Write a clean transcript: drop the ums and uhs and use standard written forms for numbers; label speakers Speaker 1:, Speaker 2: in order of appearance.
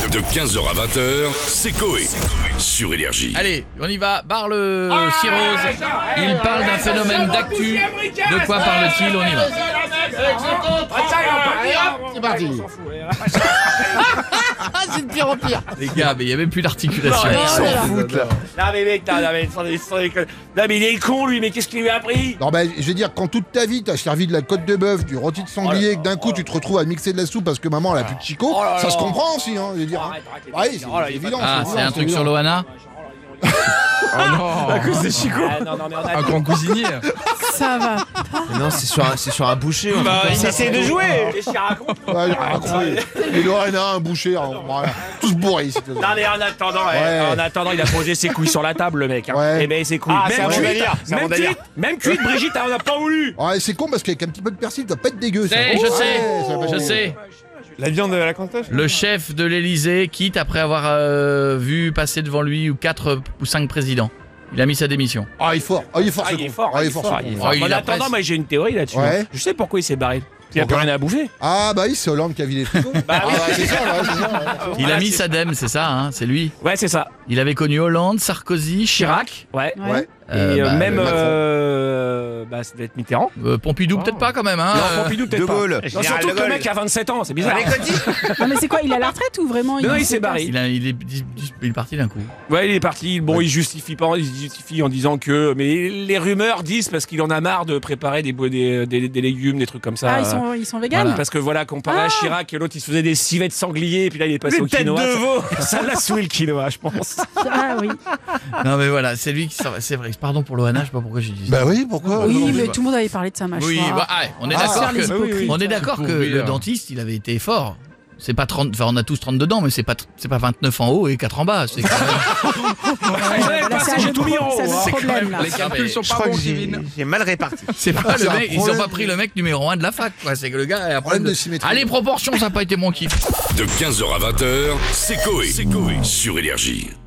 Speaker 1: De 15h à 20h, c'est Coé. Sur Énergie.
Speaker 2: Allez, on y va. Barre le cirrhose. Il parle d'un phénomène d'actu. De quoi parle-t-il? On y va.
Speaker 3: C'est parti. C'est de pire en pire.
Speaker 2: Les gars, mais il n'y a même plus d'articulation.
Speaker 3: Ils s'en foutent là.
Speaker 4: Non mais mec, non mais il est con lui, mais qu'est-ce qu'il lui a appris?
Speaker 3: Non bah je veux dire, quand toute ta vie t'as servi de la côte de bœuf, du rôti de sanglier, et que d'un coup tu te retrouves à mixer de la soupe parce que maman elle a plus de chico, ça se comprend aussi hein, je veux dire.
Speaker 4: Arrête,
Speaker 3: Oui,
Speaker 4: oh là,
Speaker 3: c'est évident.
Speaker 2: Ah, c'est un truc sur Loana?
Speaker 5: Oh non,
Speaker 4: à cause des chicots. Non mais on a
Speaker 5: un grand cuisinier.
Speaker 6: Ça va.
Speaker 7: Mais non, c'est sur un boucher.
Speaker 4: Bah, il essaie de jouer. Qu'est-ce qu'il raconte?
Speaker 3: Ouais, et Lorena, un boucher, hein, voilà. Tous bourrés ici.
Speaker 4: Non mais en attendant, il a posé ses couilles sur la table le mec. Hein.
Speaker 3: Ouais.
Speaker 4: Et ben ses couilles. Même cuite, Brigitte, on n'a pas voulu.
Speaker 3: Ouais, c'est con parce qu'avec un petit peu de persil, ça doit pas être dégueu ça.
Speaker 2: Je
Speaker 3: Ouais,
Speaker 2: sais,
Speaker 3: ça va pas être
Speaker 2: je
Speaker 3: dégueu.
Speaker 2: sais.
Speaker 5: La viande à la cantoche.
Speaker 2: Le chef de l'Elysée quitte après avoir vu passer devant lui 4 ou 5 présidents. Il a mis sa démission.
Speaker 3: Ah, il est fort. Ah, il est fort.
Speaker 4: Ah,
Speaker 3: ce
Speaker 4: il est
Speaker 3: con.
Speaker 4: fort.
Speaker 3: Ah, il est fort. ce con.
Speaker 2: il
Speaker 4: En
Speaker 2: a
Speaker 4: attendant,
Speaker 2: presque-
Speaker 4: moi j'ai une théorie là-dessus.
Speaker 3: Ouais.
Speaker 4: Je sais pourquoi il s'est barré. Il a plus
Speaker 3: Pourquoi
Speaker 4: rien à bouffer.
Speaker 3: Ah bah oui, c'est Hollande qui a vidé les frigo.
Speaker 4: Bah oui.
Speaker 3: Ah, c'est ça, ouais, c'est ça. Ouais.
Speaker 2: Il a mis sa dème, c'est ça, hein, c'est lui.
Speaker 4: Ouais, c'est ça.
Speaker 2: Il avait connu Hollande, Sarkozy, Chirac.
Speaker 4: Ouais.
Speaker 3: Ouais.
Speaker 4: Et même
Speaker 3: Macron.
Speaker 4: ça doit être Mitterrand.
Speaker 2: Pompidou peut-être pas quand même, hein.
Speaker 4: Non, Pompidou peut-être
Speaker 7: De
Speaker 4: pas.
Speaker 7: Gaulle.
Speaker 4: Non, surtout que le mec a 27 ans, c'est bizarre.
Speaker 6: Non mais c'est quoi? Il a la retraite ou vraiment
Speaker 4: Non, il s'est barré.
Speaker 2: Il est parti d'un coup.
Speaker 4: Ouais, il est parti. Bon, il justifie pas, il se justifie en disant que. Mais les rumeurs disent parce qu'il en a marre de préparer des légumes, des trucs comme ça.
Speaker 6: Ah, ils sont véganes.
Speaker 2: Voilà.
Speaker 4: Parce que voilà, comparé à Chirac, l'autre il se faisait des civets de sanglier, et puis là il est passé au quinoa. Ça l'a saoulé le quinoa, je pense.
Speaker 6: Ah oui.
Speaker 2: Non mais voilà, c'est lui qui c'est vrai. Pardon pour Loana, je sais pas pourquoi j'ai dit ça.
Speaker 3: Bah oui, pourquoi
Speaker 6: Oui,
Speaker 2: non,
Speaker 6: mais
Speaker 2: je sais
Speaker 6: tout le monde avait parlé de sa mâchoire.
Speaker 2: Oui, bah, on est
Speaker 3: Ah,
Speaker 2: d'accord
Speaker 6: faire les
Speaker 2: que
Speaker 6: hypocrites.
Speaker 2: on est d'accord
Speaker 5: Pour
Speaker 2: que le
Speaker 5: rire.
Speaker 2: dentiste, il avait été fort. C'est pas 30, enfin on a tous 32 dents, mais c'est pas 29 en haut et 4 en bas. C'est quand même-
Speaker 6: Là, c'est
Speaker 4: j'ai tout mis en haut.
Speaker 6: c'est un
Speaker 2: C'est quand
Speaker 6: problème
Speaker 2: même
Speaker 6: là.
Speaker 2: les
Speaker 5: Les
Speaker 2: calculs
Speaker 5: calculs sont
Speaker 7: Je
Speaker 5: pas
Speaker 7: crois
Speaker 5: bons,
Speaker 7: que
Speaker 5: Kevin.
Speaker 7: j'ai mal réparti.
Speaker 2: C'est pas
Speaker 3: C'est
Speaker 2: le
Speaker 3: un
Speaker 2: mec, ils ont
Speaker 3: problème.
Speaker 2: pas pris le mec numéro 1 de la fac, quoi. C'est que le gars a un
Speaker 3: Problème de symétrie.
Speaker 2: Ah, les proportions, ça a pas été mon kiff.
Speaker 1: De 15h à 20h, c'est Coé. Sur Énergie.